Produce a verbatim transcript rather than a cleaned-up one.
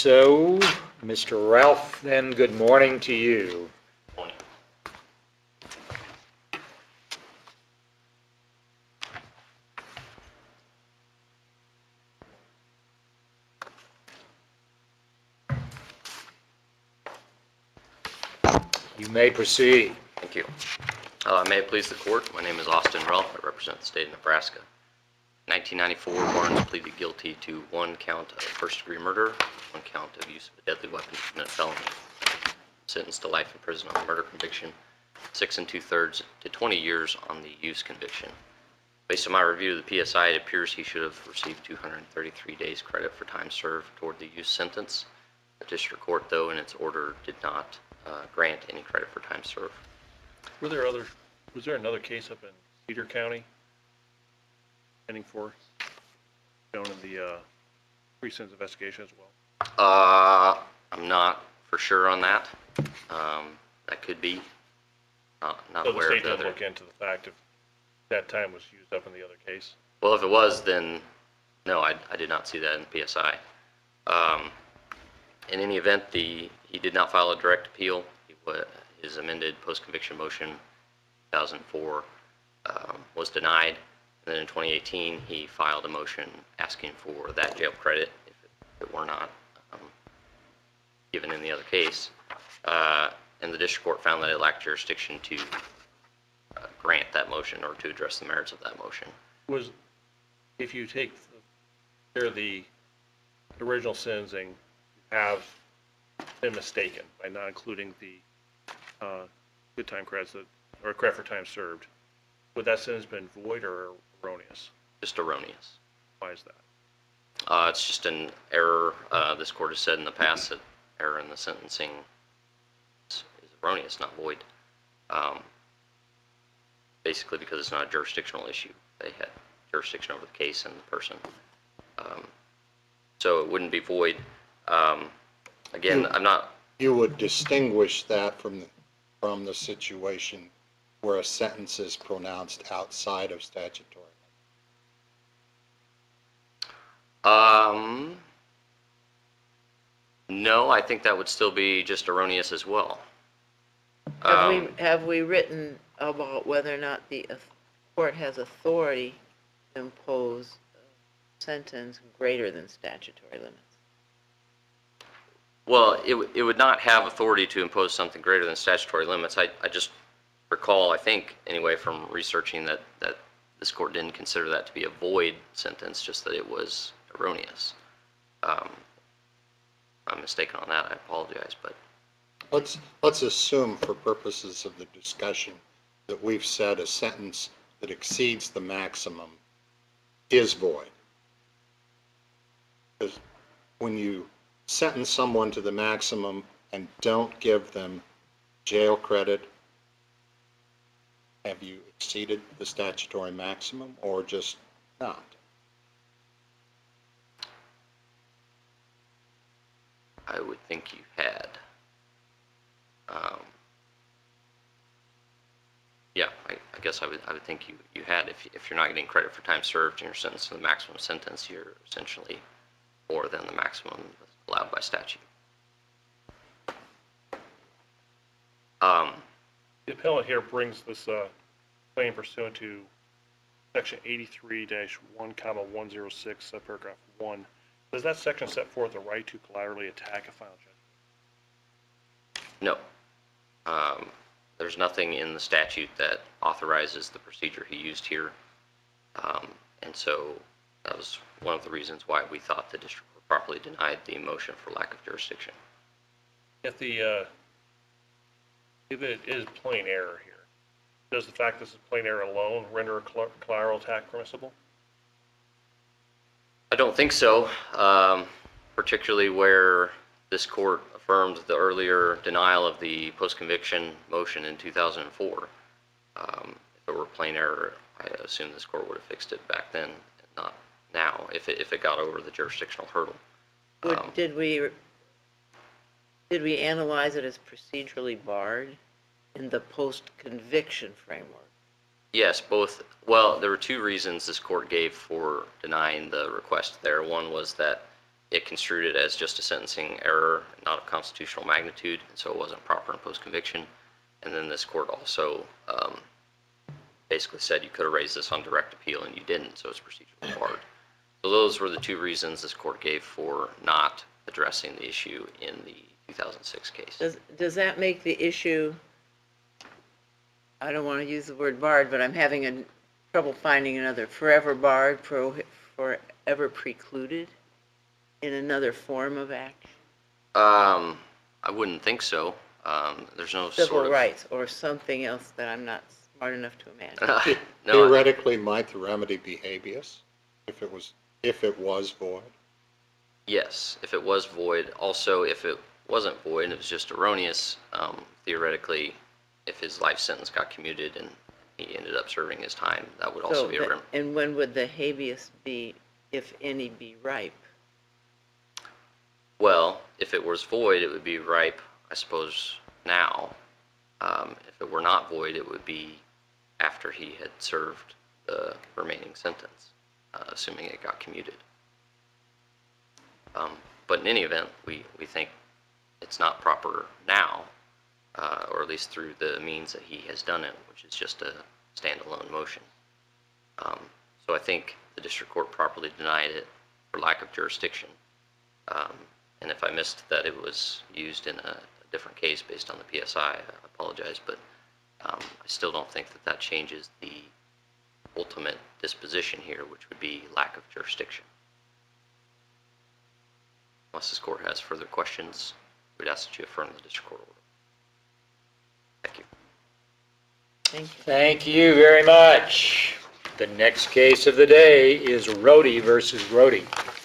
so, Mister Ralph, then good morning to you. Morning. You may proceed. Thank you. Uh, may it please the court, my name is Austin Ralph. I represent the state of Nebraska. In nineteen ninety-four, Barnes pleaded guilty to one count of first-degree murder, one count of use of a deadly weapon to commit a felony. Sentenced to life in prison on the murder conviction, six and two-thirds to twenty years on the use conviction. Based on my review of the P S I, it appears he should have received two hundred thirty-three days credit for time served toward the use sentence. The district court, though, in its order, did not uh, grant any credit for time served. Were there other, was there another case up in Cedar County pending for, shown in the uh, pre-sentence investigation as well? Uh, I'm not for sure on that. Um, that could be. Not, not So the aware state of the didn't other. look into the fact if that time was used up in the other case? Well, if it was, then no, I, I did not see that in the P S I. Um, in any event, the he did not file a direct appeal. He, his amended post-conviction motion, two thousand four, um, was denied. And then in twenty eighteen, he filed a motion asking for that jail credit if it, if it were not um, given in the other case. Uh, and the district court found that it lacked jurisdiction to uh, grant that motion or to address the merits of that motion. Was, if you take the, there the original sentencing, you have been mistaken by not including the uh, good time credits that, or credit for time served, would that sentence been void or erroneous? Just erroneous. Why is that? Uh, it's just an error. Uh, this court has said in the past that error in the sentencing is, is erroneous, not void. Um, basically because it's not a jurisdictional issue. They had jurisdiction over the case and the person. Um, so it wouldn't be void. Um, again, you, I'm not... You would distinguish that from the, from the situation where a sentence is pronounced outside of statutory. Um, no, I think that would still be just erroneous as well. Have Um, we, have we written about whether or not the court has authority to impose a sentence greater than statutory limits? Well, it, it would not have authority to impose something greater than statutory limits. I, I just recall, I think, anyway, from researching that, that this court didn't consider that to be a void sentence, just that it was erroneous. Um, if I'm mistaken on that, I apologize, but... Let's, let's assume for purposes of the discussion that we've said a sentence that exceeds the maximum is void. Because when you sentence someone to the maximum and don't give them jail credit, have you exceeded the statutory maximum or just not? I would think you had. Um, yeah, I, I guess I would, I would think you, you had. If, if you're not getting credit for time served and you're sentenced to the maximum sentence, you're essentially more than the maximum allowed by statute. Um, The appellant here brings this uh, claim pursuant to section eighty-three dash one comma one oh six subparagraph one. Does that section set forth a right to collaterally attack a final judgment? no. Um, there's nothing in the statute that authorizes the procedure he used here. Um, and so that was one of the reasons why we thought the district court properly denied the motion for lack of jurisdiction. If the uh, if it is plain error here, does the fact this is plain error alone render a collateral attack permissible? I don't think so, um, particularly where this court affirmed the earlier denial of the post-conviction motion in two thousand four. Um, if it were plain error, I assume this court would have fixed it back then, and not now, if it, if it got over the jurisdictional hurdle. Would, Um, did we, did we analyze it as procedurally barred in the post-conviction framework? Yes, both. Well, there were two reasons this court gave for denying the request there. One was that it construed it as just a sentencing error, not of constitutional magnitude, and so it wasn't proper in post-conviction. And then this court also um, basically said you could have raised this on direct appeal and you didn't, so it's procedurally barred. So those were the two reasons this court gave for not addressing the issue in the two thousand six case. Does, does that make the issue, I don't want to use the word barred, but I'm having a trouble finding another, forever barred, pro, forever precluded in another form of action? Um, I wouldn't think so. Um, there's no Civil sort of rights or something else that I'm not smart enough to imagine. no, Theoretically, might the remedy be habeas if it was, if it was void? yes, if it was void. Also, if it wasn't void and it was just erroneous, um, theoretically, if his life sentence got commuted and he ended up serving his time, that would also So be a that- rem- And when would the habeas be, if any, be ripe? Well, if it was void, it would be ripe, I suppose, now. Um, if it were not void, it would be after he had served the remaining sentence, uh, assuming it got commuted. Um, but in any event, we, we think it's not proper now, uh, or at least through the means that he has done it, which is just a standalone motion. Um, so I think the district court properly denied it for lack of jurisdiction. Um, and if I missed that it was used in a, a different case based on the P S I, I apologize, but um, I still don't think that that changes the ultimate disposition here, which would be lack of jurisdiction. Unless this court has further questions, we'd ask that you affirm the district court order. Thank you. Thank you. Thank you very much. The next case of the day is Rhodey versus Rhodey.